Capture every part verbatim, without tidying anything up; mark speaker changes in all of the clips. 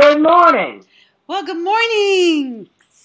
Speaker 1: Good morning.
Speaker 2: Well, good morning.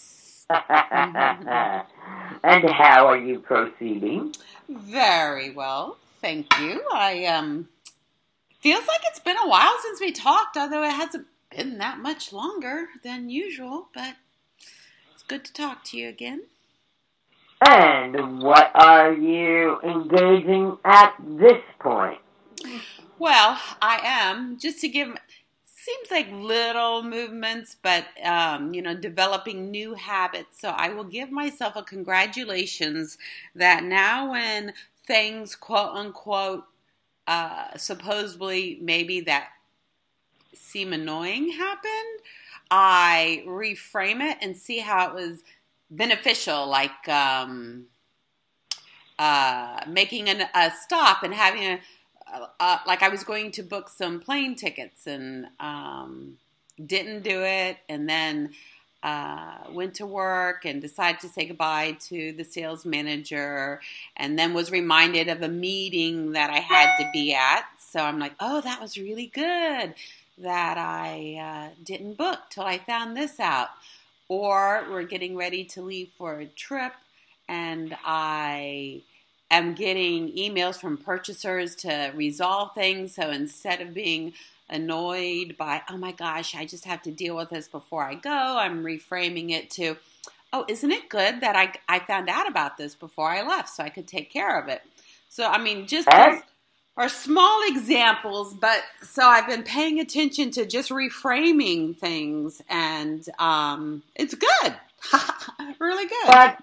Speaker 1: And how are you proceeding?
Speaker 2: Very well, thank you. I um feels like it's been a while since we talked, although it hasn't been that much longer than usual, but it's good to talk to you again.
Speaker 1: And what are you engaging at this point?
Speaker 2: Well, I am, just to give, seems like little movements, but, um, you know, developing new habits. So I will give myself a congratulations that now when things, quote unquote, uh, supposedly maybe that seem annoying happened, I reframe it and see how it was beneficial, like um, uh, making an, a stop and having a Uh, like I was going to book some plane tickets and um, didn't do it, and then uh, went to work and decided to say goodbye to the sales manager, and then was reminded of a meeting that I had to be at. So I'm like, oh, that was really good that I uh, didn't book till I found this out. Or we're getting ready to leave for a trip, and I am getting emails from purchasers to resolve things. So instead of being annoyed by, oh my gosh, I just have to deal with this before I go, I'm reframing it to, oh, isn't it good that I, I found out about this before I left so I could take care of it? So, I mean, just those are small examples, but so I've been paying attention to just reframing things, and um, it's good. Really good.
Speaker 1: But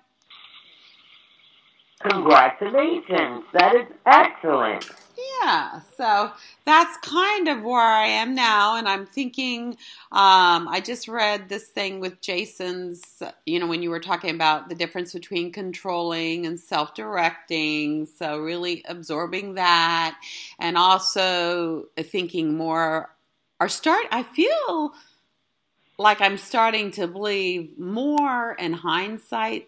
Speaker 1: congratulations. That is excellent.
Speaker 2: Yeah, so that's kind of where I am now, and I'm thinking, um, I just read this thing with Jason's, you know, when you were talking about the difference between controlling and self-directing, so really absorbing that, and also thinking more, or start, I feel like I'm starting to believe more in hindsight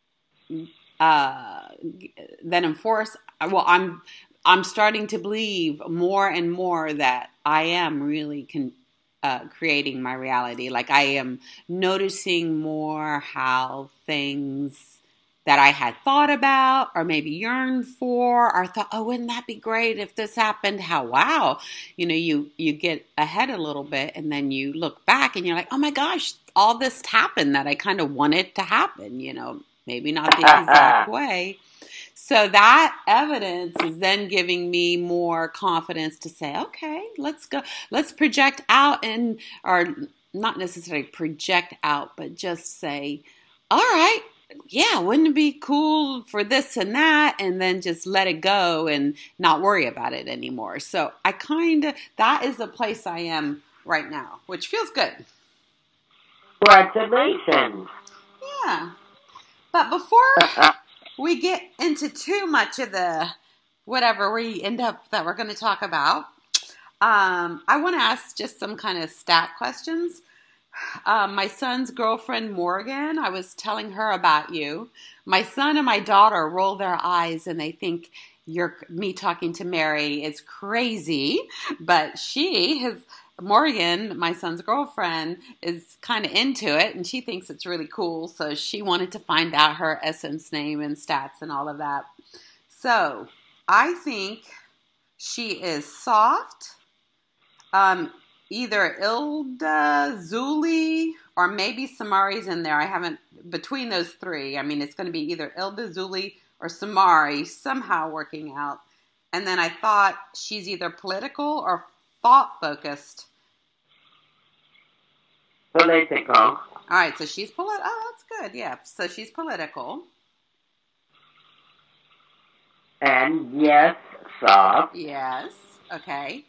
Speaker 2: uh, than in force. Well, I'm I'm starting to believe more and more that I am really con- uh, creating my reality. Like I am noticing more how things that I had thought about or maybe yearned for or thought, oh, wouldn't that be great if this happened? How, wow. You know, you, you get ahead a little bit and then you look back and you're like, oh my gosh, all this happened that I kind of wanted to happen, you know, maybe not the exact way. So that evidence is then giving me more confidence to say, okay, let's go, let's project out and, or not necessarily project out, but just say, all right, yeah, wouldn't it be cool for this and that? And then just let it go and not worry about it anymore. So I kind of, that is the place I am right now, which feels good.
Speaker 1: Congratulations.
Speaker 2: Yeah. But before we get into too much of the whatever we end up that we're going to talk about, um, I want to ask just some kind of stat questions. Um, my son's girlfriend, Morgan, I was telling her about you. My son and my daughter roll their eyes and they think you're me talking to Mary is crazy. But she has, Morgan, my son's girlfriend, is kind of into it and she thinks it's really cool. So she wanted to find out her Essence name and stats and all of that. So I think she is soft. Um, Either Ilda, Zuli, or maybe Samari's in there. I haven't, between those three, I mean, it's going to be either Ilda, Zuli, or Samari somehow working out. And then I thought she's either political or thought-focused.
Speaker 1: Political.
Speaker 2: All right, so she's political. Oh, that's good, yeah. So she's political.
Speaker 1: And yes, soft.
Speaker 2: Yes, okay.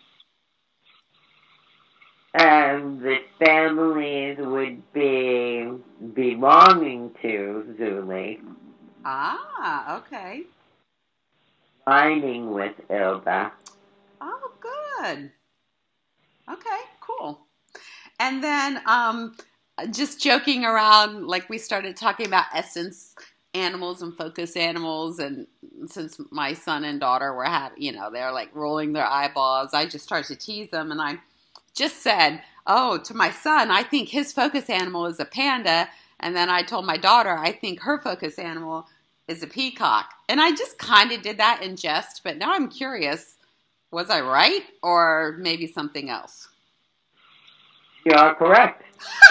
Speaker 1: And the families would be belonging to Zuli.
Speaker 2: Ah, okay.
Speaker 1: Aligning with Ilda.
Speaker 2: Oh, good. Okay, cool. And then um, just joking around, like we started talking about essence animals and focus animals, and since my son and daughter were having, you know, they're like rolling their eyeballs, I just started to tease them, and I just said, Oh, to my son, I think his focus animal is a panda. And then I told my daughter, I think her focus animal is a peacock. And I just kind of did that in jest, but now I'm curious. Was I right or maybe something else?
Speaker 1: You are correct.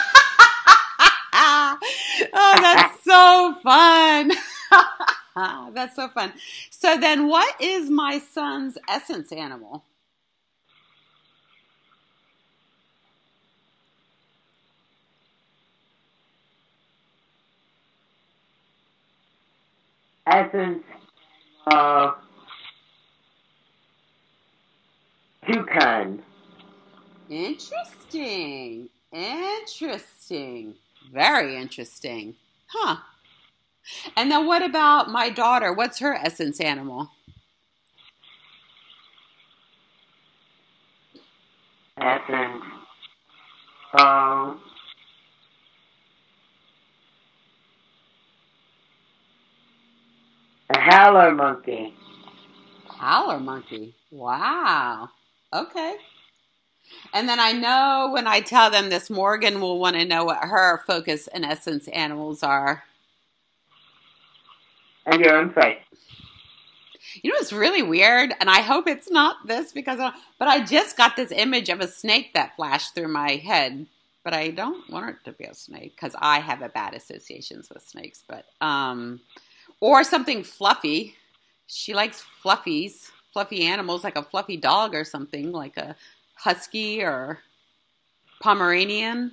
Speaker 2: Oh, that's so fun. That's so fun. So then what is my son's essence animal?
Speaker 1: Essence of toucan.
Speaker 2: Interesting. Interesting. Very interesting. Huh. And then what about my daughter? What's her essence animal?
Speaker 1: Essence of a howler monkey.
Speaker 2: Howler monkey. Wow. Okay. And then I know when I tell them this, Morgan will want to know what her focus and essence animals are.
Speaker 1: And your own face.
Speaker 2: You know, it's really weird, and I hope it's not this because, I, but I just got this image of a snake that flashed through my head, but I don't want it to be a snake because I have a bad associations with snakes, but, um, or something fluffy. She likes fluffies, fluffy animals, like a fluffy dog or something, like a husky or Pomeranian.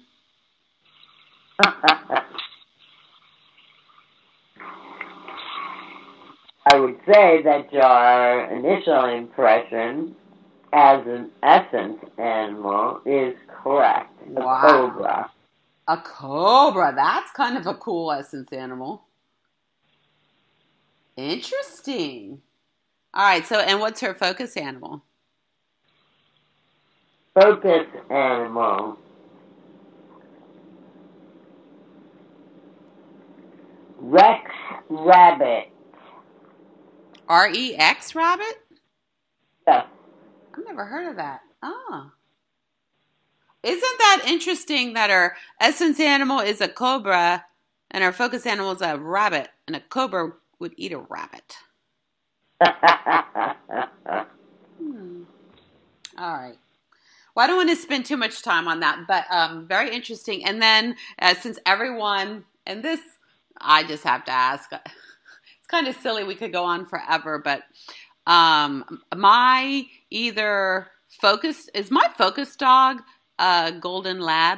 Speaker 1: I would say that your initial impression as an essence animal is correct. A
Speaker 2: Wow.
Speaker 1: cobra.
Speaker 2: A cobra. That's kind of a cool essence animal. Interesting. All right. So, and what's her focus animal?
Speaker 1: Focus animal. Rex rabbit.
Speaker 2: R E X rabbit?
Speaker 1: Yes.
Speaker 2: I've never heard of that. Oh. Isn't that interesting that her essence animal is a cobra and her focus animal is a rabbit, and a cobra would eat a rabbit? Hmm. All right. Well, I don't want to spend too much time on that, but um, very interesting. And then uh, since everyone, and this, I just have to ask, it's kind of silly. We could go on forever, but um, my either focus, is my focus dog a golden lab?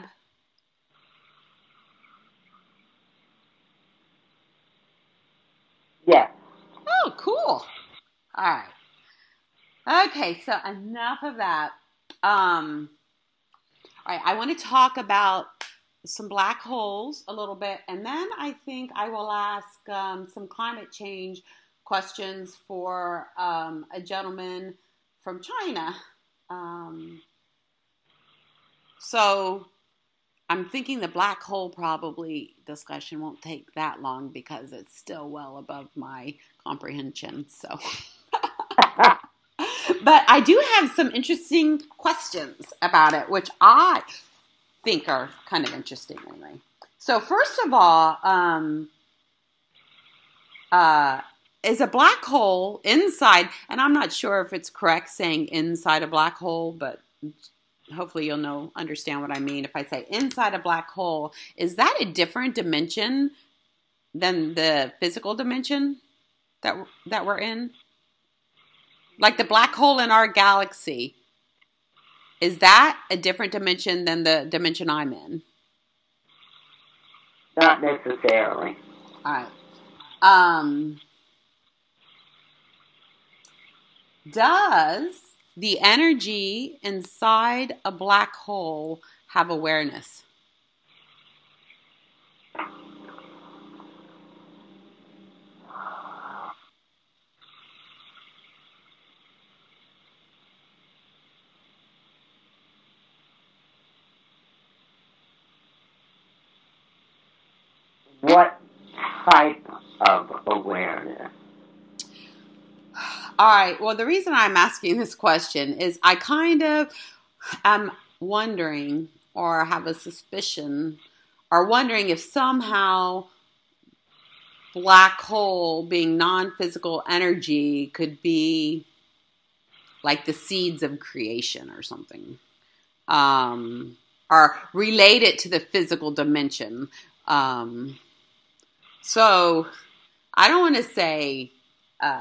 Speaker 1: Yes.
Speaker 2: Oh, cool. All right. Okay, so enough of that. Um, all right, I want to talk about some black holes a little bit, and then I think I will ask um, some climate change questions for um, a gentleman from China. Um, so I'm thinking the black hole probably discussion won't take that long because it's still well above my comprehension. So, but I do have some interesting questions about it, which I think are kind of interesting anyway. So first of all, um, uh, is a black hole inside, and I'm not sure if it's correct saying inside a black hole, but hopefully you'll know, understand what I mean. If I say inside a black hole, is that a different dimension than the physical dimension that that we're in? Like the black hole in our galaxy, is that a different dimension than the dimension I'm in?
Speaker 1: Not necessarily.
Speaker 2: All right. Um, does the energy inside a black hole have awareness?
Speaker 1: What type of awareness?
Speaker 2: All right. Well, the reason I'm asking this question is I kind of am wondering or have a suspicion or wondering if somehow black hole being non-physical energy could be like the seeds of creation or something, um, or related to the physical dimension. Um, so I don't want to say, uh,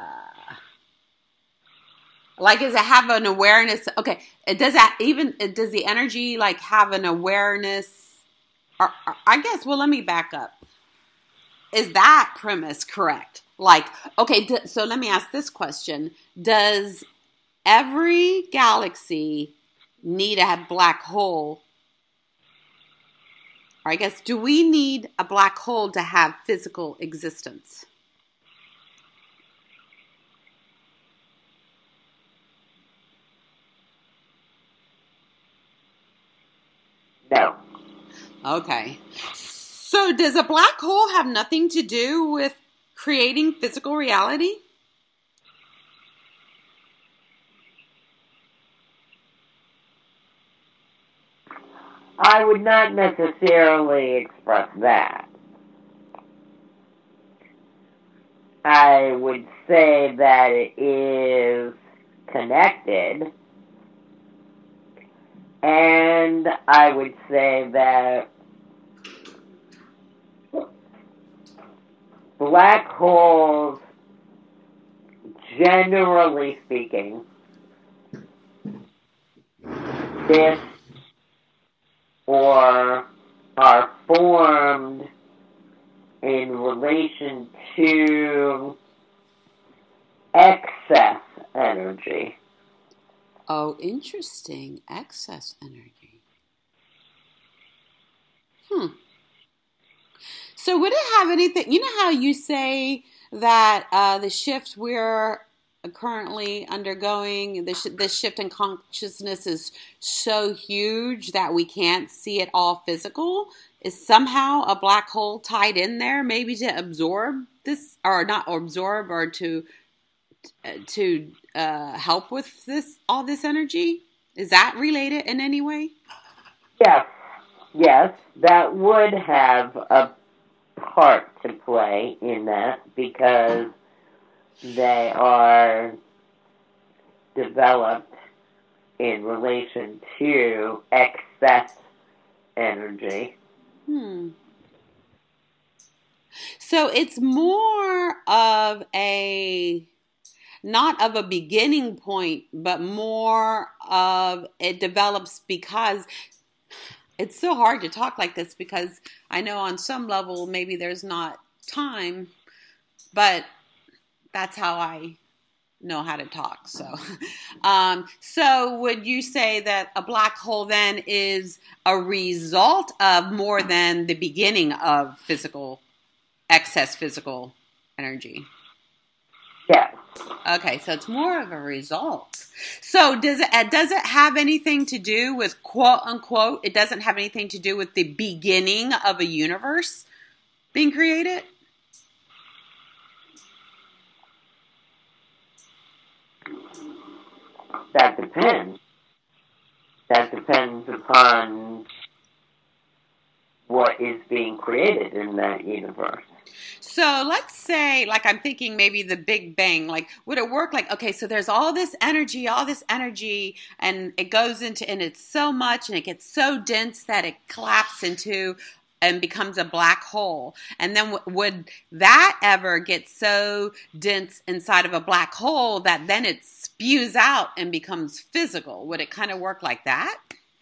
Speaker 2: like, does it have an awareness? Okay, it does that even, does the energy like have an awareness? Or, or I guess, well, let me back up. Is that premise correct? Like, okay, d- so let me ask this question. Does every galaxy need a black hole? Or I guess, do we need a black hole to have physical existence?
Speaker 1: No.
Speaker 2: Okay. So does a black hole have nothing to do with creating physical reality?
Speaker 1: I would not necessarily express that. I would say that it is connected, and I would say that black holes, generally speaking, exist or are formed in relation to excess energy.
Speaker 2: Oh, interesting. Excess energy. Hmm. So would it have anything, you know how you say that uh, the shift we're currently undergoing, the, sh- the shift in consciousness is so huge that we can't see it all physical? Is somehow a black hole tied in there, maybe to absorb this, or not absorb, or to uh, to uh, help with this, all this energy? Is that related in any way?
Speaker 1: Yes, yes, that would have a part to play in that because they are developed in relation to excess energy.
Speaker 2: Hmm. So it's more of a, not of a beginning point, but more of it develops because it's so hard to talk like this because I know on some level maybe there's not time, but that's how I know how to talk. So, um, so would you say that a black hole then is a result of more than the beginning of physical, excess physical energy?
Speaker 1: Yes.
Speaker 2: Okay, so it's more of a result. So does it uh, does it have anything to do with quote unquote? It doesn't have anything to do with the beginning of a universe being created?
Speaker 1: That depends. That depends upon what is being created in that universe.
Speaker 2: So let's say, like, I'm thinking maybe the Big Bang. Like, would it work like, okay, so there's all this energy, all this energy, and it goes into, and it's so much, and it gets so dense that it collapses into and becomes a black hole. And then w- would that ever get so dense inside of a black hole that then it spews out and becomes physical? Would it kind of work like that?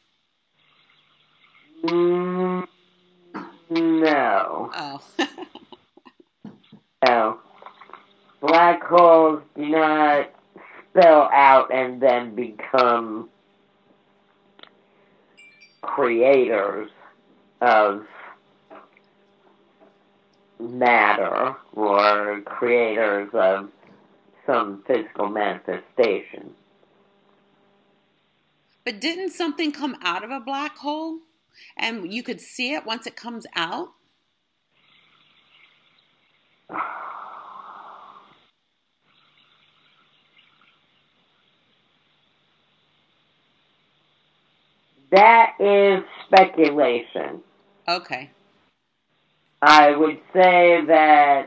Speaker 1: Mm, no.
Speaker 2: Oh.
Speaker 1: No. Black holes do not spill out and then become creators of matter or creators of some physical manifestation.
Speaker 2: But didn't something come out of a black hole? And you could see it once it comes out?
Speaker 1: That is speculation.
Speaker 2: Okay.
Speaker 1: I would say that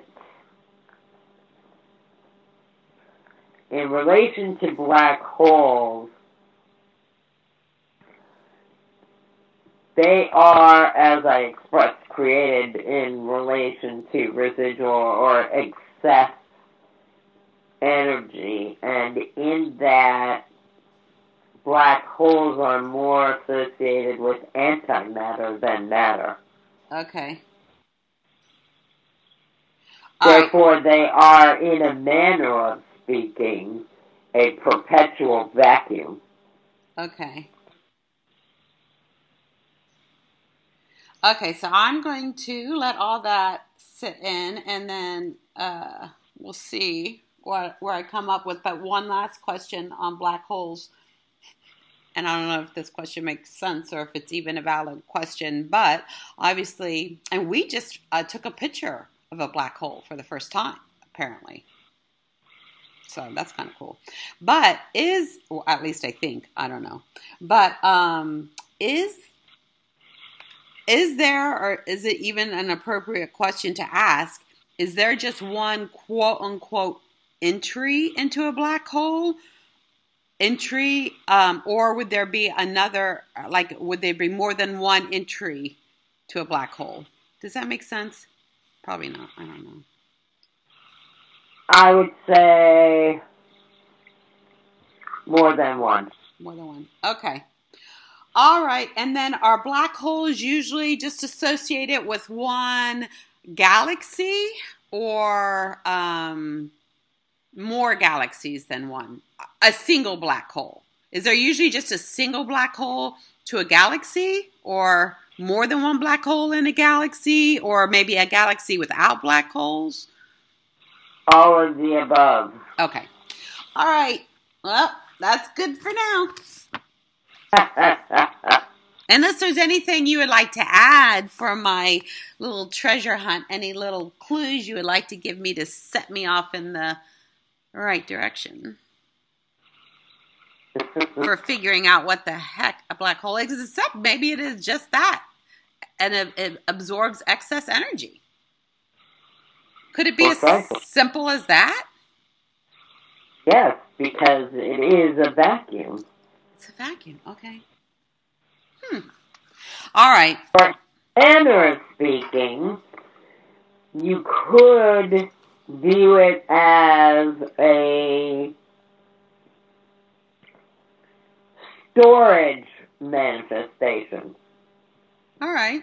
Speaker 1: in relation to black holes, they are, as I expressed, created in relation to residual or excess energy, and in that black holes are more associated with antimatter than matter.
Speaker 2: Okay.
Speaker 1: Therefore, right. They are, in a manner of speaking, a perpetual vacuum.
Speaker 2: Okay. Okay, so I'm going to let all that sit in, and then uh, we'll see what, where I come up with. But one last question on black holes. And I don't know if this question makes sense or if it's even a valid question. But obviously, and we just uh, took a picture of a black hole for the first time, apparently. So that's kind of cool. But is, or at least I think, I don't know. But um, is... Is there, or is it even an appropriate question to ask, is there just one quote-unquote entry into a black hole? Entry, um, or would there be another, like, would there be more than one entry to a black hole? Does that make sense? Probably not. I don't know.
Speaker 1: I would say more than one.
Speaker 2: More than one. Okay. All right, and then are black holes usually just associated with one galaxy or um, more galaxies than one? A single black hole. Is there usually just a single black hole to a galaxy, or more than one black hole in a galaxy, or maybe a galaxy without black holes?
Speaker 1: All of the above.
Speaker 2: Okay. All right. Well, that's good for now. Unless there's anything you would like to add for my little treasure hunt, any little clues you would like to give me to set me off in the right direction for figuring out what the heck a black hole is, except maybe it is just that, and it, it absorbs excess energy. Could it be
Speaker 1: okay.
Speaker 2: as simple as that?
Speaker 1: Yes, because it is a vacuum.
Speaker 2: It's a vacuum, okay. Hmm. All right.
Speaker 1: For manner speaking, you could view it as a storage manifestation.
Speaker 2: All right.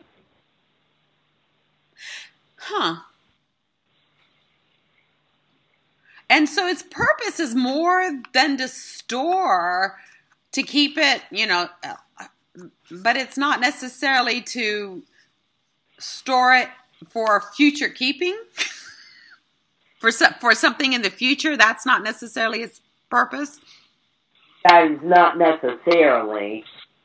Speaker 2: Huh. And so its purpose is more than to store, to keep it, you know, but it's not necessarily to store it for future keeping. For some, for something in the future, that's not necessarily its purpose.
Speaker 1: That is not necessarily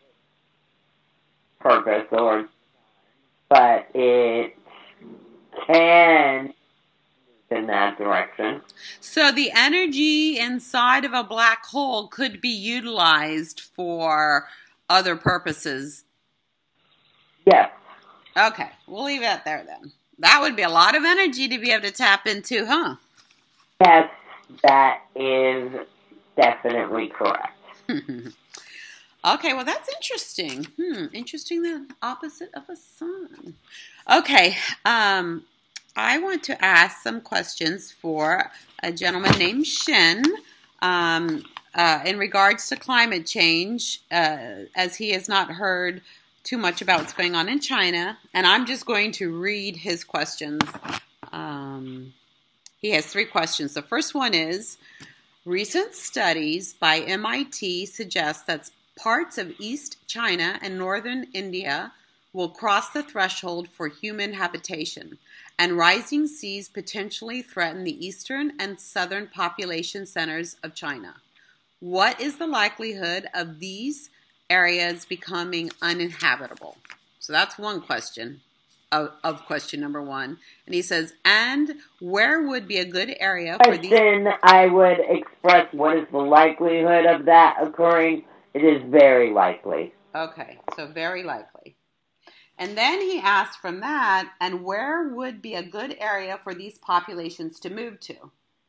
Speaker 1: purpose, or, but it can in that direction.
Speaker 2: So the energy inside of a black hole could be utilized for other purposes.
Speaker 1: Yes.
Speaker 2: Okay, we'll leave it there then. That would be a lot of energy to be able to tap into, huh?
Speaker 1: Yes, that is definitely correct.
Speaker 2: Okay, well, that's interesting. Hmm, interesting, the opposite of a sun. Okay, um... I want to ask some questions for a gentleman named Shin um, uh, in regards to climate change, uh, as he has not heard too much about what's going on in China. And I'm just going to read his questions. Um, he has three questions. The first one is, recent studies by M I T suggest that parts of East China and northern India will cross the threshold for human habitation, and rising seas potentially threaten the eastern and southern population centers of China. What is the likelihood of these areas becoming uninhabitable? So that's one question of, of question number one. And he says, and where would be a good area for these?
Speaker 1: Question, I would express what is the likelihood of that occurring. It is very likely.
Speaker 2: Okay, So very likely. And then he asked from that, and where would be a good area for these populations to move to?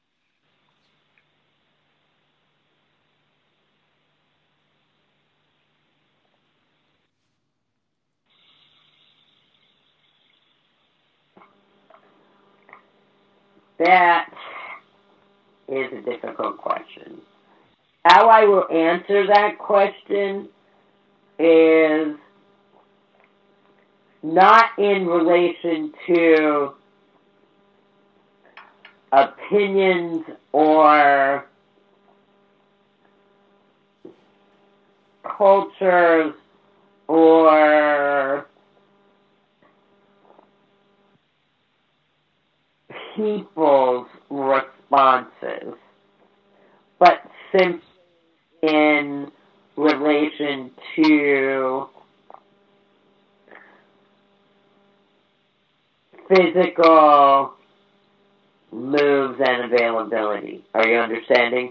Speaker 1: That is a difficult question. How I will answer that question is not in relation to opinions or cultures or people's responses, but simply in relation to physical moves and availability. Are you understanding?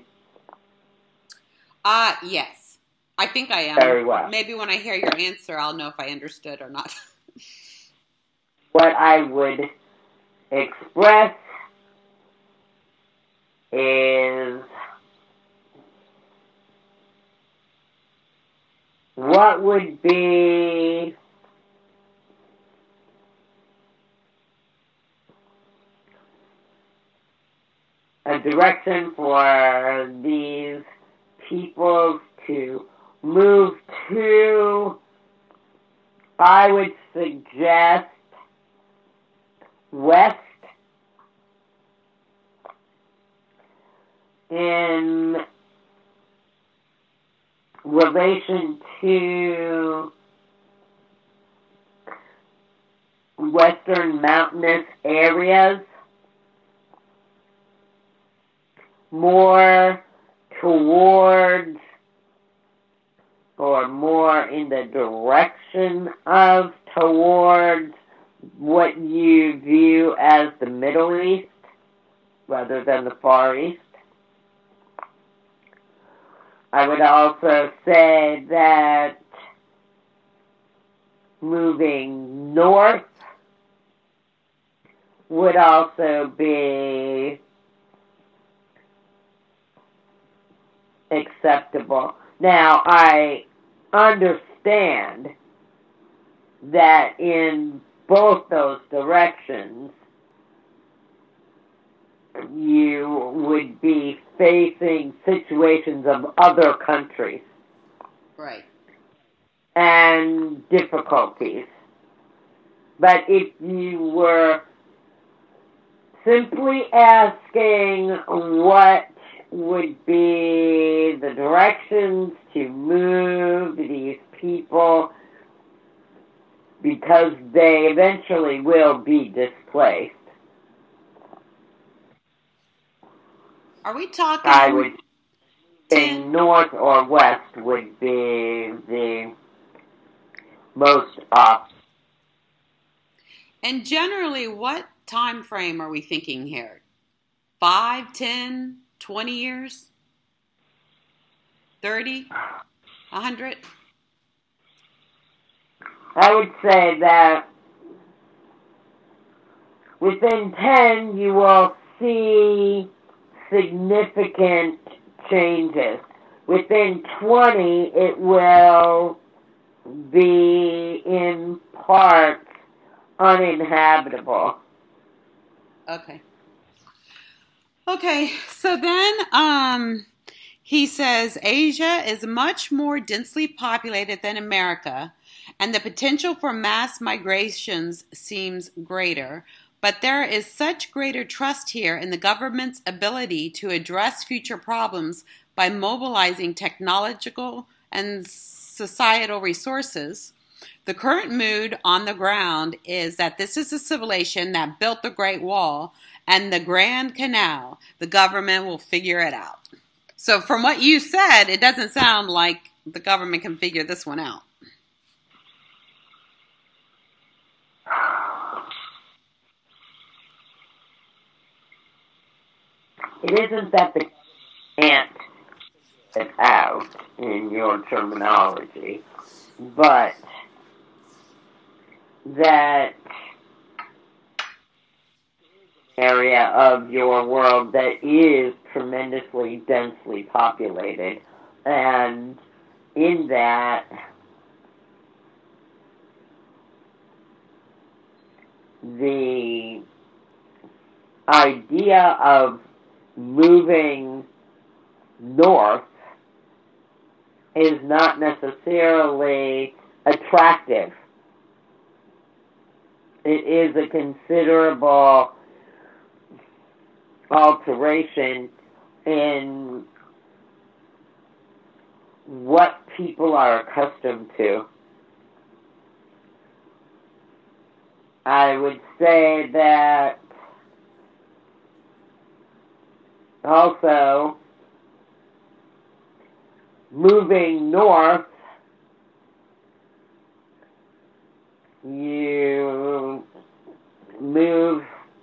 Speaker 2: Uh, yes. I think I am.
Speaker 1: Very well.
Speaker 2: Maybe when I hear your answer, I'll know if I understood or not.
Speaker 1: What I would express is what would be a direction for these people to move to. I would suggest west in relation to western mountainous areas, more towards or more in the direction of towards what you view as the Middle East rather than the Far East. I would also say that moving north would also be acceptable. Now, I understand that in both those directions, you would be facing situations of other countries.
Speaker 2: Right.
Speaker 1: And difficulties. But if you were simply asking what would be the directions to move these people because they eventually will be displaced,
Speaker 2: are we talking?
Speaker 1: I would say north or west would be the most optimal.
Speaker 2: And generally, what time frame are we thinking here? Five, ten, twenty years? Thirty? A hundred?
Speaker 1: I would say that within ten you will see significant changes. Within twenty it will be in part uninhabitable.
Speaker 2: Okay. Okay, so then um, he says Asia is much more densely populated than America, and the potential for mass migrations seems greater, but there is such greater trust here in the government's ability to address future problems by mobilizing technological and societal resources. The current mood on the ground is that this is a civilization that built the Great Wall and the Grand Canal. The government will figure it out. So from what you said, it doesn't sound like the government can figure this one out.
Speaker 1: It isn't that the can't get out in your terminology. but that area of your world that is tremendously densely populated, and in that the idea of moving north is not necessarily attractive. It is a considerable alteration in what people are accustomed to. I would say that also moving north, you move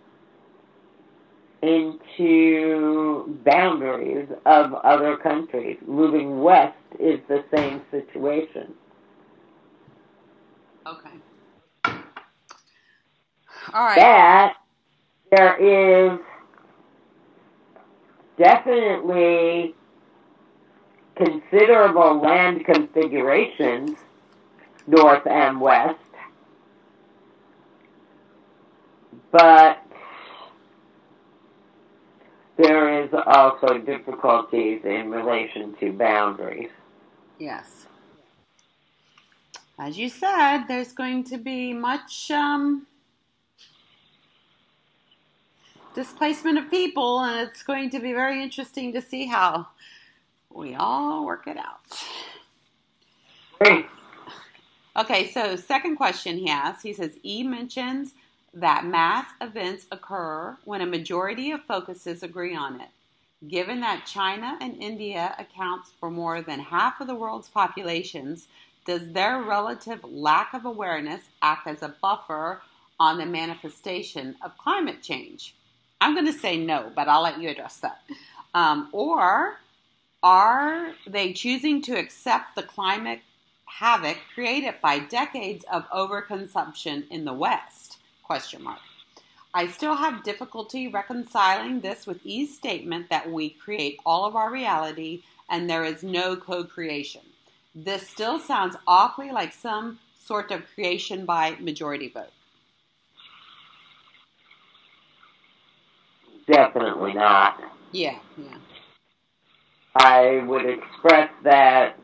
Speaker 1: into boundaries of other countries. Moving west is the same situation.
Speaker 2: Okay. All right.
Speaker 1: That there is definitely considerable land configurations north and west, but there is also difficulties in relation to boundaries.
Speaker 2: Yes. As you said, there's going to be much um, displacement of people, and it's going to be very interesting to see how we all work it out.
Speaker 1: Great.
Speaker 2: Okay, so second question he asks, he says, E mentions that mass events occur when a majority of focuses agree on it. Given that China and India accounts for more than half of the world's populations, does their relative lack of awareness act as a buffer on the manifestation of climate change? I'm going to say no, but I'll let you address that. Um, or are they choosing to accept the climate havoc created by decades of overconsumption in the West? Question mark. I still have difficulty reconciling this with E's statement that we create all of our reality and there is no co-creation. This still sounds awfully like some sort of creation by majority vote.
Speaker 1: Definitely not.
Speaker 2: Yeah, yeah.
Speaker 1: I would express that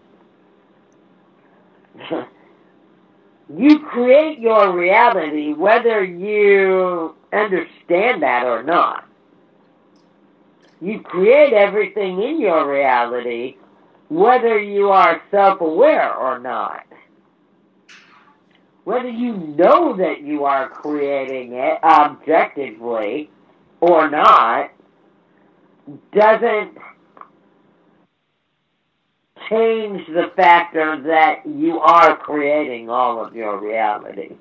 Speaker 1: you create your reality whether you understand that or not. You create everything in your reality whether you are self-aware or not. Whether you know that you are creating it objectively or not doesn't change the factor that you are creating all of your reality.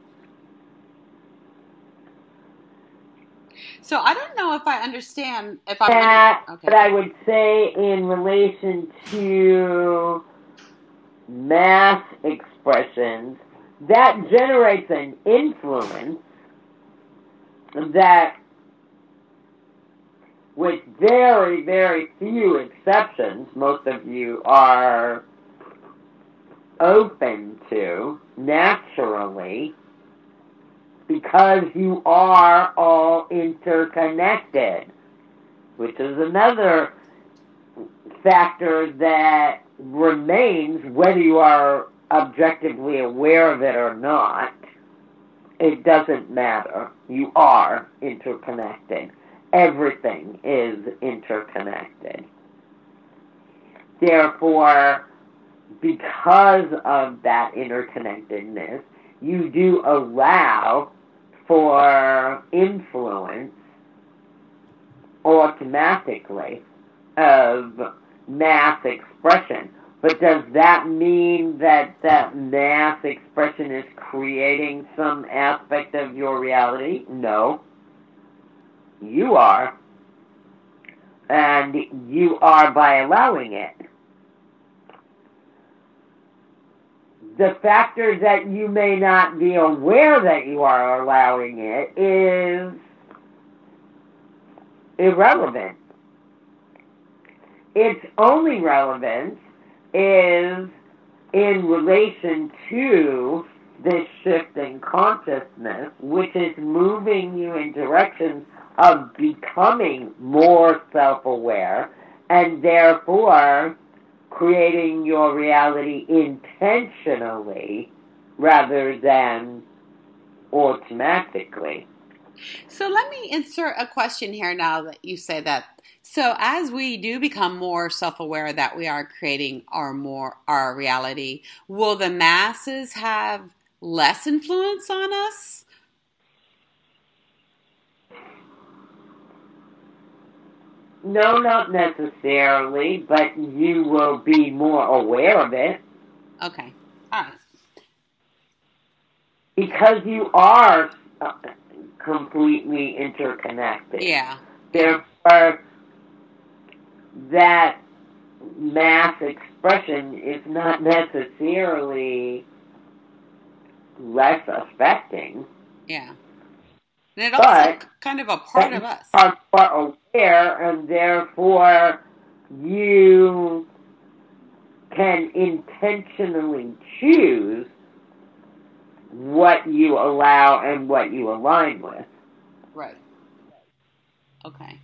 Speaker 2: So I don't know if I understand if I'm
Speaker 1: that,
Speaker 2: under, okay.
Speaker 1: But I would say in relation to mass expressions, that generates an influence that, with very, very few exceptions, most of you are open to naturally, because you are all interconnected, which is another factor that remains whether you are objectively aware of it or not. It doesn't matter. You are interconnected. Everything is interconnected. Therefore, because of that interconnectedness, you do allow for influence automatically of mass expression. But does that mean that that mass expression is creating some aspect of your reality? No. You are. And you are by allowing it. the factor that you may not be aware that you are allowing it is irrelevant. Its only relevance is in relation to this shift in consciousness, which is moving you in directions of becoming more self-aware and therefore creating your reality intentionally rather than automatically.
Speaker 2: So let me insert a question here now that you say that. So as we do become more self-aware that we are creating our more our reality, will the masses have less influence on us?
Speaker 1: No, not necessarily, but you will be more aware of it.
Speaker 2: Okay. All right.
Speaker 1: Because you are completely interconnected.
Speaker 2: Yeah.
Speaker 1: Therefore, that mass expression is not necessarily less affecting.
Speaker 2: Yeah. And it also kind of a part of us.
Speaker 1: Are more aware, and therefore you can intentionally choose what you allow and what you align with.
Speaker 2: Right. Okay.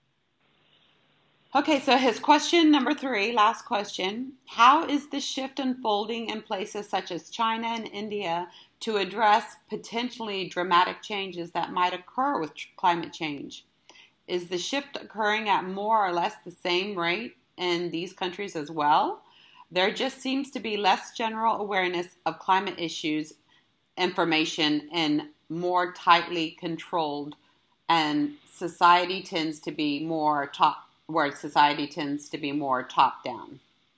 Speaker 2: Okay, so his question number three, last question. How is the shift unfolding in places such as China and India to address potentially dramatic changes that might occur with climate change? Is the shift occurring at more or less the same rate in these countries as well? There just seems to be less general awareness of climate issues, information, and more tightly controlled, and society tends to be more top where society tends to be more top down.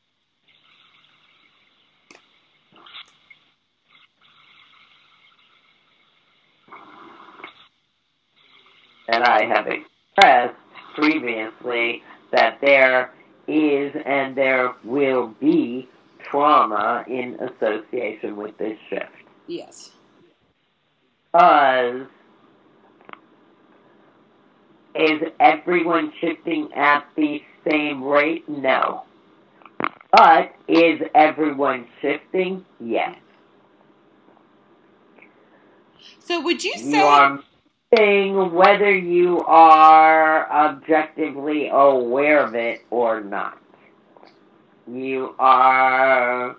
Speaker 1: And I have expressed previously that there is and there will be trauma in association with this shift.
Speaker 2: Yes.
Speaker 1: Because is everyone shifting at the same rate? No. But is everyone shifting? Yes.
Speaker 2: So would you say...
Speaker 1: You are saying whether you are objectively aware of it or not. You are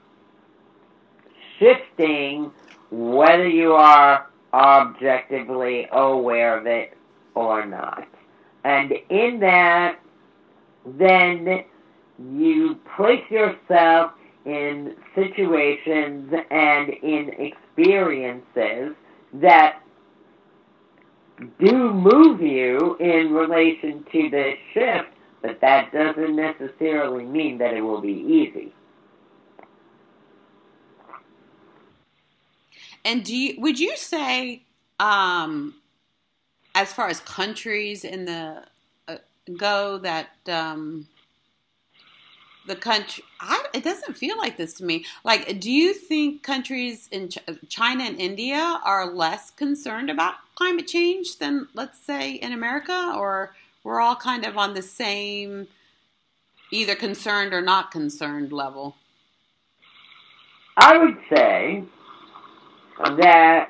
Speaker 1: shifting whether you are objectively aware of it or not. And in that, then you place yourself in situations and in experiences that do move you in relation to this shift, but that doesn't necessarily mean that it will be easy.
Speaker 2: And do you, would you say, um, as far as countries in the uh, go, that um, the country, I, it doesn't feel like this to me. Like, do you think countries in Ch- China and India are less concerned about climate change than, let's say, in America? Or we're all kind of on the same either concerned or not concerned level?
Speaker 1: I would say that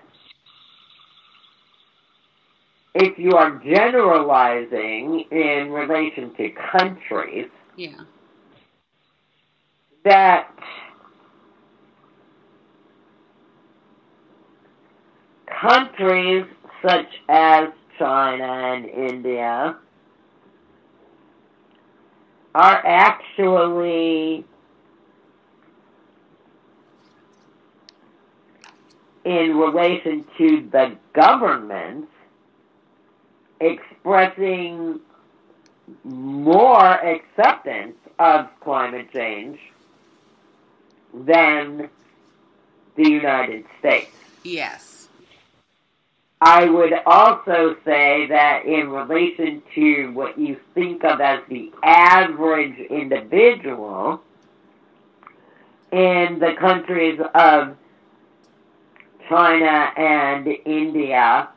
Speaker 1: if you are generalizing in relation to countries,
Speaker 2: yeah,
Speaker 1: that countries such as China and India are actually in relation to the governments expressing more acceptance of climate change than the United States.
Speaker 2: Yes.
Speaker 1: I would also say that in relation to what you think of as the average individual, in the countries of China and India,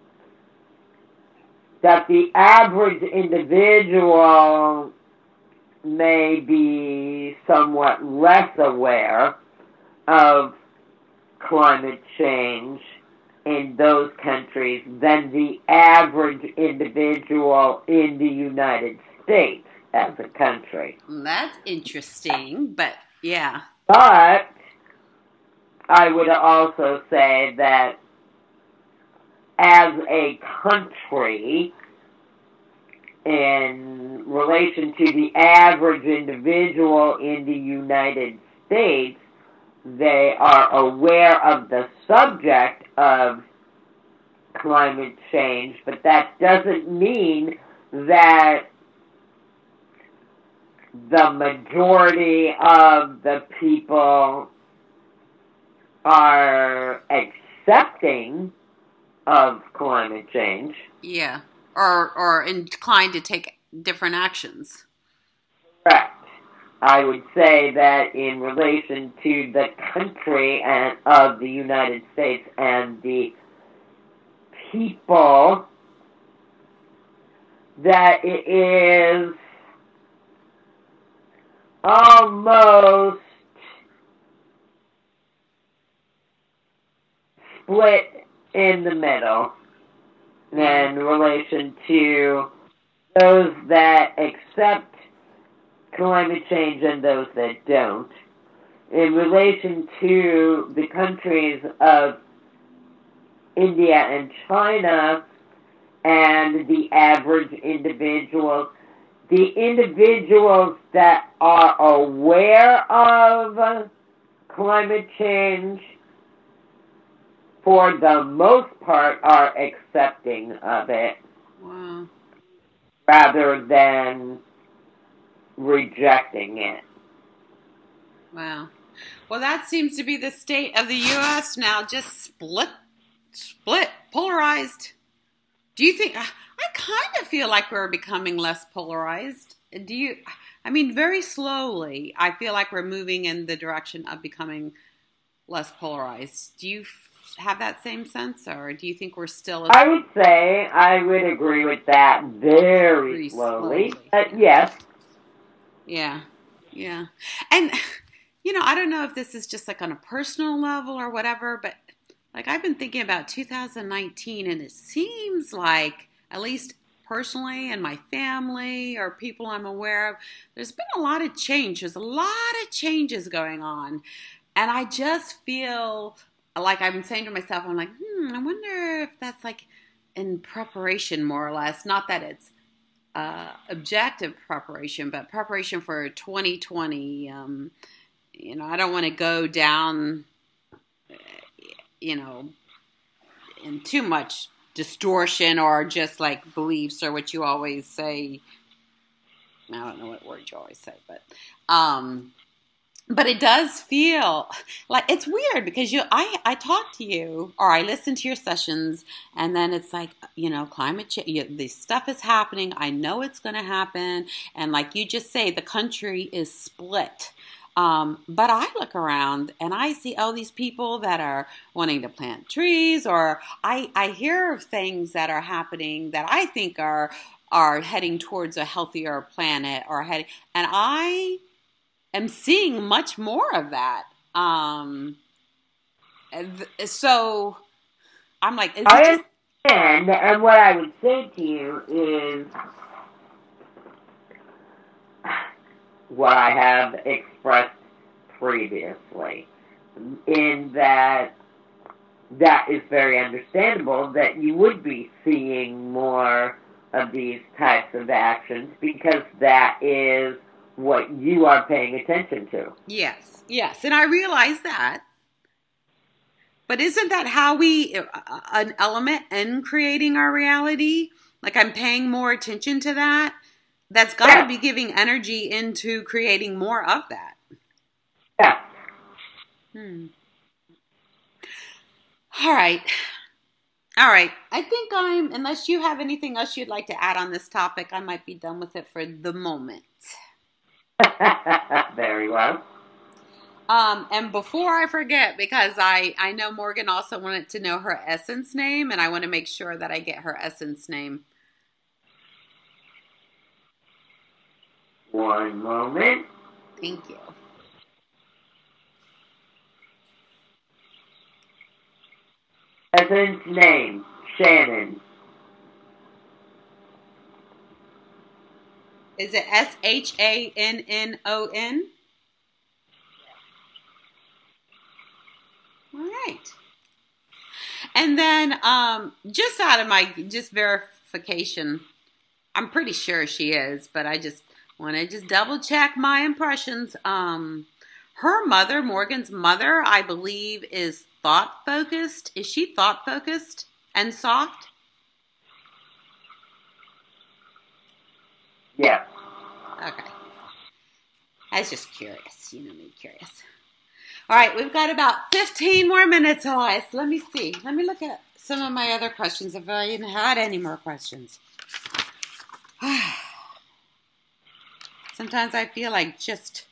Speaker 1: that the average individual may be somewhat less aware of climate change in those countries than the average individual in the United States as a country.
Speaker 2: That's interesting, but yeah.
Speaker 1: But I would also say that as a country, in relation to the average individual in the United States, they are aware of the subject of climate change, but that doesn't mean that the majority of the people are accepting of climate change.
Speaker 2: Yeah, or or inclined to take different actions.
Speaker 1: Correct. I would say that in relation to the country and of the United States and the people, that it is almost split in the middle in relation to those that accept climate change and those that don't. In relation to the countries of India and China and the average individuals, the individuals that are aware of climate change, for the most part, are accepting of it.
Speaker 2: Wow.
Speaker 1: Rather than rejecting it.
Speaker 2: Wow. Well, that seems to be the state of the U S now, just split, split, polarized. Do you think, I kind of feel like we're becoming less polarized. Do you, I mean, very slowly, I feel like we're moving in the direction of becoming less polarized. Do you have that same sense, or do you think we're still...
Speaker 1: I would say I would agree with that very, very slowly. slowly. Uh, yes.
Speaker 2: Yeah, yeah. And, you know, I don't know if this is just like on a personal level or whatever, but like I've been thinking about two thousand nineteen, and it seems like, at least personally and my family or people I'm aware of, there's been a lot of change. There's a lot of changes going on. And I just feel like I'm saying to myself, I'm like, hmm, I wonder if that's like in preparation more or less. Not that it's uh, objective preparation, but preparation for twenty twenty. Um, you know, I don't want to go down, you know, in too much distortion or just like beliefs or what you always say. I don't know what word you always say, but... Um, But it does feel like it's weird because you, I, I talk to you or I listen to your sessions, and then it's like, you know, climate change, this stuff is happening. I know it's going to happen. And like you just say, the country is split. Um, but I look around and I see all these people that are wanting to plant trees, or I, I hear of things that are happening that I think are, are heading towards a healthier planet or heading, and I am seeing much more of that. Um, so I'm like, is
Speaker 1: I
Speaker 2: it just...
Speaker 1: understand, and what I would say to you is what I have expressed previously, in that that is very understandable that you would be seeing more of these types of actions because that is what you are paying attention to.
Speaker 2: Yes, yes, and I realize that. But isn't that how we, uh, an element in creating our reality? Like I'm paying more attention to that. That's got to
Speaker 1: yeah.
Speaker 2: be giving energy into creating more of that.
Speaker 1: Yeah.
Speaker 2: Hmm. All right. All right. I think I'm, unless you have anything else you'd like to add on this topic, I might be done with it for the moment.
Speaker 1: Very well.
Speaker 2: Um, and before I forget, because I, I know Morgan also wanted to know her essence name, and I want to make sure that I get her essence name.
Speaker 1: One moment.
Speaker 2: Thank you.
Speaker 1: Essence name, Shannon.
Speaker 2: Is it S H A N N O N? All right. And then um, just out of my just verification, I'm pretty sure she is, but I just want to just double check my impressions. Um, her mother, Morgan's mother, I believe is thought focused. Is she thought focused and soft?
Speaker 1: Yeah.
Speaker 2: Okay. I was just curious. You know me, curious. All right, we've got about fifteen more minutes, Elias. Let me see. Let me look at some of my other questions if I even had any more questions. Sometimes I feel like just...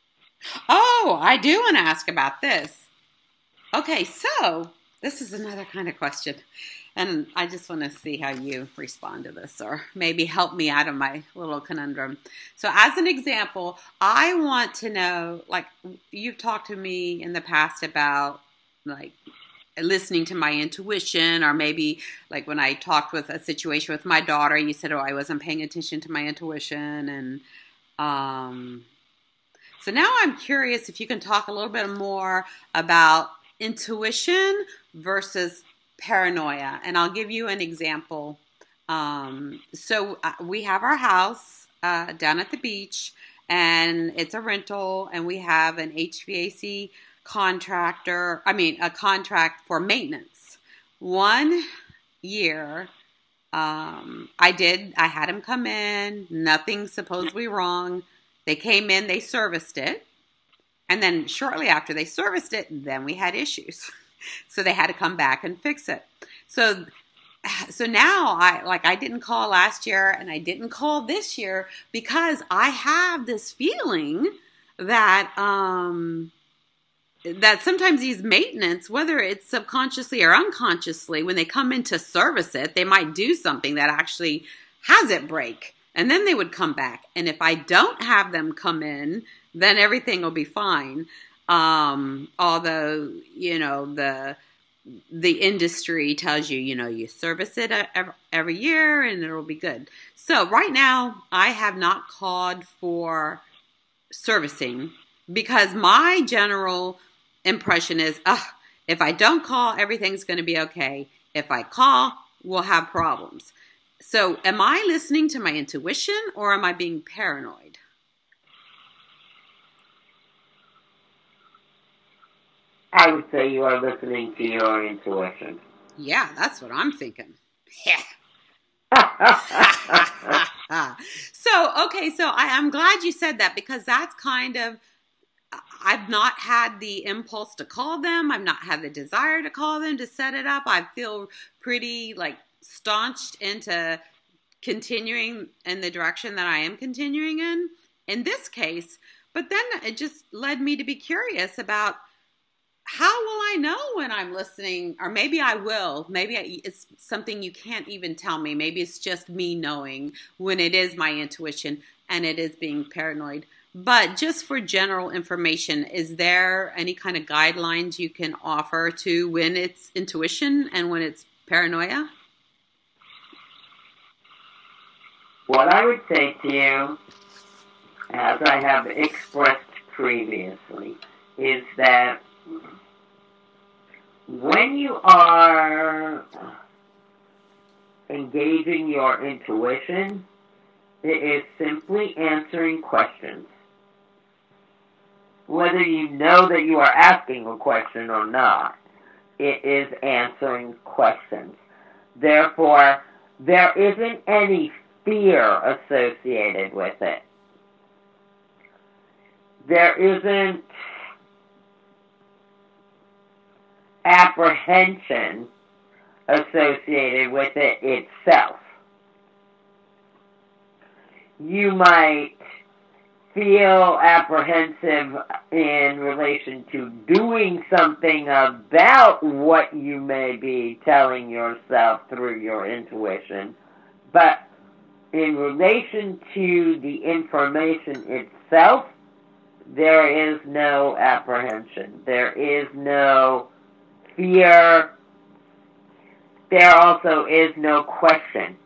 Speaker 2: Oh, I do want to ask about this. Okay, so this is another kind of question. And I just want to see how you respond to this or maybe help me out of my little conundrum. So as an example, I want to know, like, you've talked to me in the past about, like, listening to my intuition, or maybe, like, when I talked with a situation with my daughter, you said, oh, I wasn't paying attention to my intuition. And um, so now I'm curious if you can talk a little bit more about intuition versus paranoia. And I'll give you an example. Um, so uh, we have our house uh, down at the beach, and it's a rental, and we have an H V A C contractor, I mean, a contract for maintenance. One year, um, I did, I had him come in, nothing supposedly wrong. They came in, they serviced it. And then shortly after they serviced it, then we had issues. So they had to come back and fix it. So, so now I, like, I didn't call last year and I didn't call this year because I have this feeling that, um, that sometimes these maintenance, whether it's subconsciously or unconsciously, when they come in to service it, they might do something that actually has it break. And then they would come back. And if I don't have them come in, then everything will be fine. Um, although, you know, the, the industry tells you, you know, you service it every, every year and it'll be good. So right now I have not called for servicing because my general impression is, uh, if I don't call, everything's going to be okay. If I call, we'll have problems. So am I listening to my intuition or am I being paranoid?
Speaker 1: I would say you are listening to your intuition.
Speaker 2: Yeah, that's what I'm thinking. Yeah. so, okay, so I, I'm glad you said that because that's kind of, I've not had the impulse to call them. I've not had the desire to call them to set it up. I feel pretty like staunched into continuing in the direction that I am continuing in, in this case. But then it just led me to be curious about how will I know when I'm listening? Or maybe I will. Maybe I, it's something you can't even tell me. Maybe it's just me knowing when it is my intuition and it is being paranoid. But just for general information, is there any kind of guidelines you can offer to when it's intuition and when it's paranoia?
Speaker 1: What I would say to you, as I have expressed previously, is that when you are engaging your intuition, it is simply answering questions. Whether you know that you are asking a question or not, it is answering questions. Therefore, there isn't any fear associated with it. There isn't apprehension associated with it itself. You might feel apprehensive in relation to doing something about what you may be telling yourself through your intuition, but in relation to the information itself, there is no apprehension. There is no fear. There also is no question.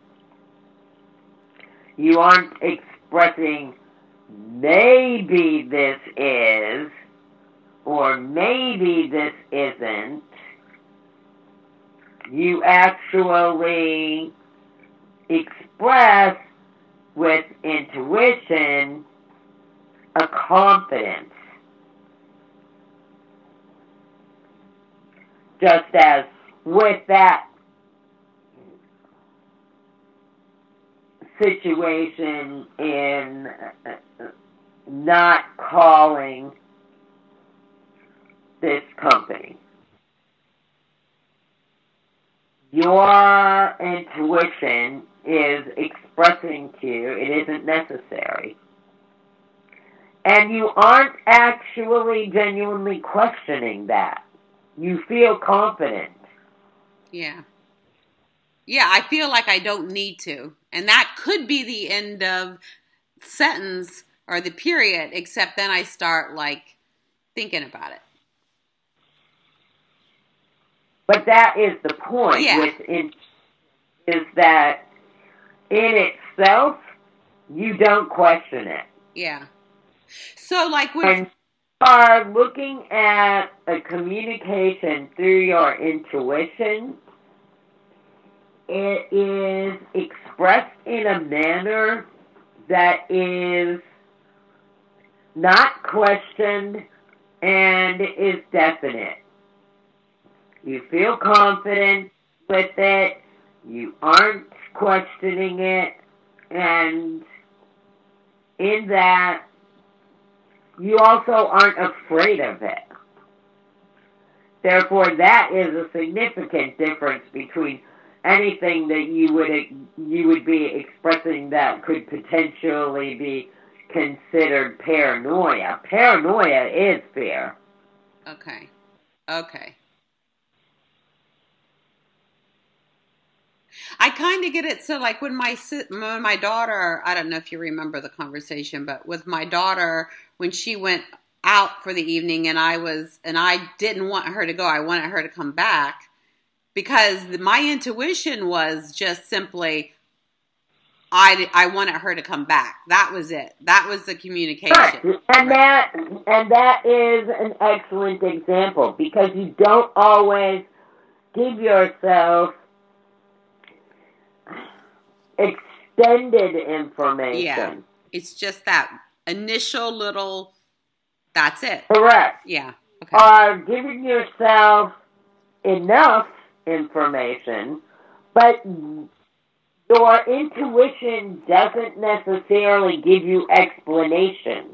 Speaker 1: You aren't expressing maybe this is, or maybe this isn't. You actually express with intuition a confidence. Just as with that situation in not calling this company. Your intuition is expressing to you it isn't necessary. And you aren't actually genuinely questioning that. You feel confident.
Speaker 2: Yeah. Yeah, I feel like I don't need to. And that could be the end of sentence or the period, except then I start, like, thinking about it.
Speaker 1: But that is the point.
Speaker 2: Yeah.
Speaker 1: With it, is that in itself, you don't question it.
Speaker 2: Yeah. So, like, when
Speaker 1: and you are looking at a communication through your intuition, it is expressed in a manner that is not questioned and is definite. You feel confident with it, you aren't questioning it, and in that, you also aren't afraid of it. Therefore, that is a significant difference between anything that you would you would be expressing that could potentially be considered paranoia. Paranoia is fear.
Speaker 2: Okay. Okay. I kind of get it. So, like, when my when my daughter, I don't know if you remember the conversation, but with my daughter, when she went out for the evening, and I was, and I didn't want her to go, I wanted her to come back because my intuition was just simply, I I wanted her to come back. That was it. That was the communication.
Speaker 1: Right. And that and that is an excellent example because you don't always give yourself extended information.
Speaker 2: Yeah. It's just that initial little, that's it.
Speaker 1: Correct.
Speaker 2: Yeah. Okay.
Speaker 1: Or giving yourself enough information, but your intuition doesn't necessarily give you explanations.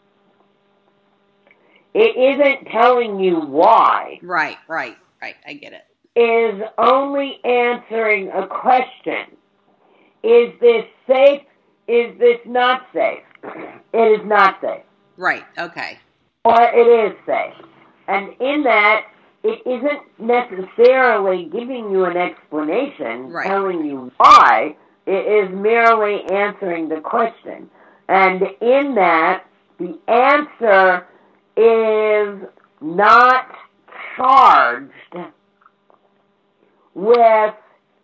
Speaker 1: It isn't telling you why.
Speaker 2: Right, right, right. I get it.
Speaker 1: Is only answering a question. Is this safe? Is this not safe? It is not safe.
Speaker 2: Right, okay.
Speaker 1: Or it is safe. And in that, it isn't necessarily giving you an explanation,
Speaker 2: right.
Speaker 1: telling you why. It is merely answering the question. And in that, the answer is not charged with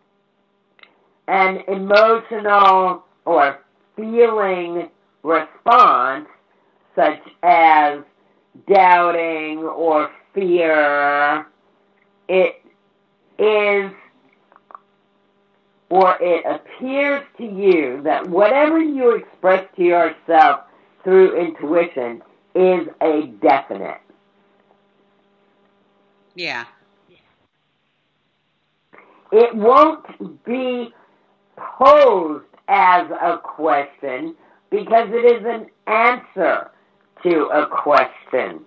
Speaker 1: an emotional or feeling response such as doubting or fear. It is, or it appears to you that whatever you express to yourself through intuition is a definite.
Speaker 2: Yeah.
Speaker 1: It won't be posed as a question because it is an answer to a question.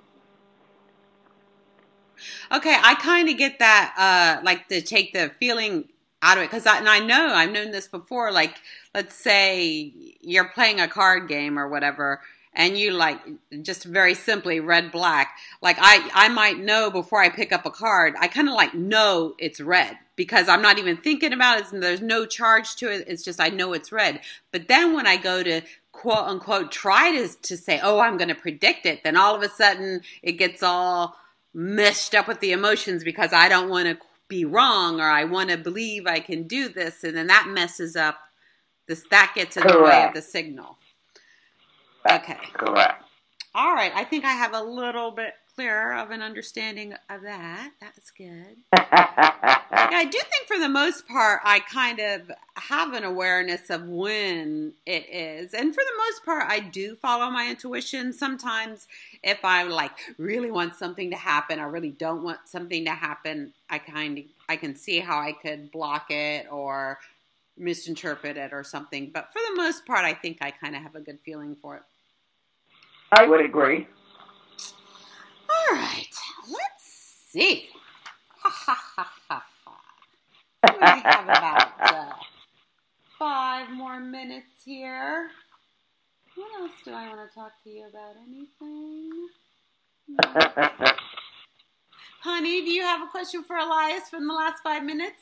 Speaker 2: Okay, I kind of get that, uh, like to take the feeling out of it, because I, and I know, I've known this before, like, let's say you're playing a card game or whatever, and you like just very simply red, black. Like I, I might know before I pick up a card, I kind of like know it's red because I'm not even thinking about it. And there's no charge to it. It's just, I know it's red. But then when I go to quote unquote, try to, to say, oh, I'm going to predict it, then all of a sudden it gets all meshed up with the emotions because I don't want to be wrong or I want to believe I can do this. And then that messes up this, that gets in the way of the signal. Okay.
Speaker 1: Correct.
Speaker 2: All right. I think I have a little bit clearer of an understanding of that. That's good. Yeah, I do think for the most part, I kind of have an awareness of when it is. And for the most part, I do follow my intuition. Sometimes if I like really want something to happen, or really don't want something to happen, I kind of, I can see how I could block it or misinterpret it or something. But for the most part, I think I kind of have a good feeling for it.
Speaker 1: I would agree.
Speaker 2: All right, let's see. Ha ha ha ha ha. We have about uh, five more minutes here. What else do I want to talk to you about? Anything? No. Honey, do you have a question for Elias from the last five minutes?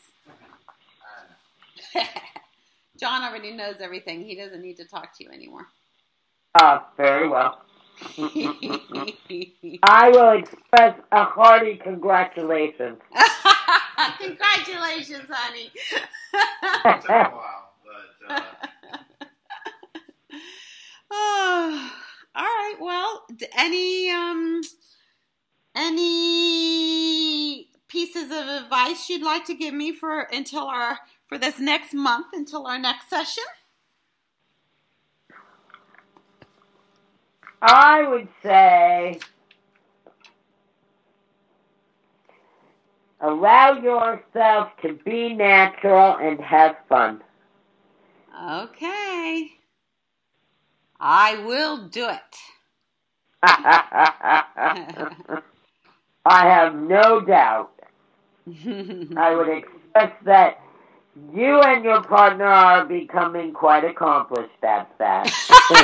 Speaker 2: John already knows everything. He doesn't need to talk to you anymore.
Speaker 1: Ah, uh, very well. I will express a hearty congratulations.
Speaker 2: Congratulations, honey.
Speaker 3: It took a while, but, uh...
Speaker 2: oh, all right. Well, any um, any pieces of advice you'd like to give me for until our for this next month, until our next session?
Speaker 1: I would say allow yourself to be natural and have fun.
Speaker 2: Okay. I will do it.
Speaker 1: I have no doubt. I would expect that you and your partner are becoming quite accomplished at that.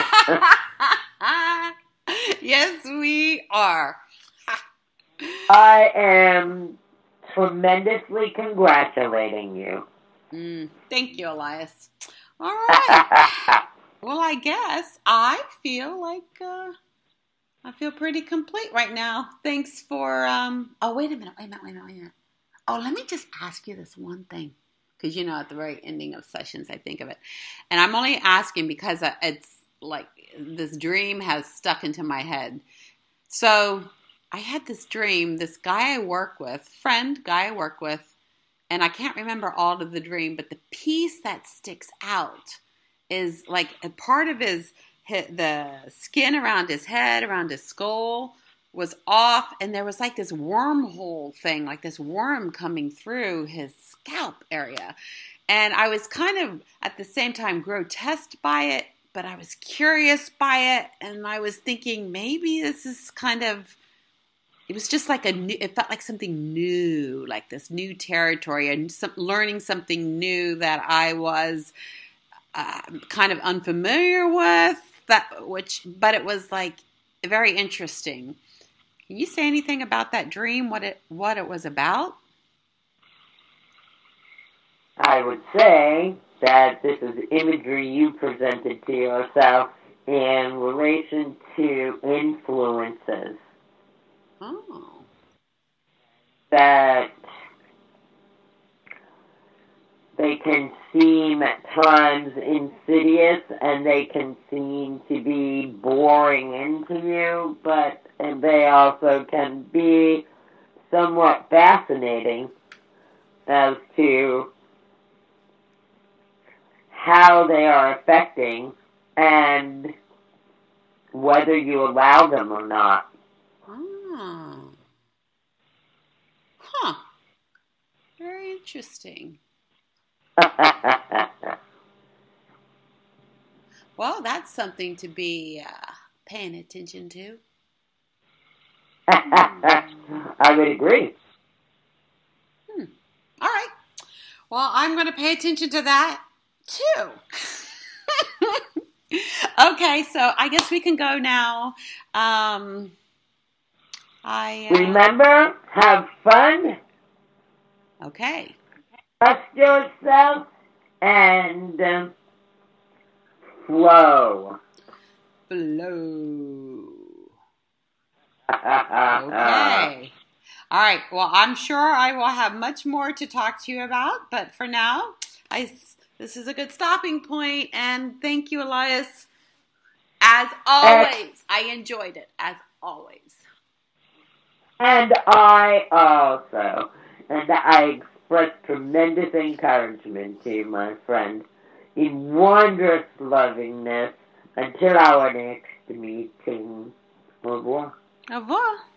Speaker 2: Yes, we are.
Speaker 1: I am tremendously congratulating you.
Speaker 2: Mm, thank you, Elias. All right. Well, I guess I feel like uh, I feel pretty complete right now. Thanks for. Um, oh, wait a minute. Wait a minute. Wait a minute. Wait a minute. Oh, let me just ask you this one thing, because you know, at the very ending of sessions, I think of it, and I'm only asking because it's like this dream has stuck into my head. So I had this dream. This guy I work with, friend guy I work with, and I can't remember all of the dream, but the piece that sticks out is like a part of his, his the skin around his head, around his skull was off, and there was like this wormhole thing, like this worm coming through his scalp area. And I was kind of at the same time grotesque by it, but I was curious by it, and I was thinking maybe this is kind of, it was just like a new, it felt like something new, like this new territory, and some, learning something new that I was uh, kind of unfamiliar with, that which, but it was like very interesting. Can you say anything about that dream, what it what it was about?
Speaker 1: I would say that this is imagery you presented to yourself in relation to influences.
Speaker 2: Oh.
Speaker 1: That they can seem at times insidious and they can seem to be boring into you, but and they also can be somewhat fascinating as to how they are affecting and whether you allow them or not.
Speaker 2: Oh. Huh. Very interesting. Well, that's something to be uh, paying attention to.
Speaker 1: I would agree.
Speaker 2: Hmm. All right. Well, I'm going to pay attention to that too. Okay, so I guess we can go now. Um, I uh,
Speaker 1: Remember, have fun,
Speaker 2: okay.
Speaker 1: trust yourself, and um, flow.
Speaker 2: Flow. Okay. All right. Well, I'm sure I will have much more to talk to you about, but for now, I this is a good stopping point. And thank you, Elias. As always, I enjoyed it. As always.
Speaker 1: And I also, and I express tremendous encouragement to you, my friend, in wondrous lovingness until our next meeting. Au revoir.
Speaker 2: Au revoir.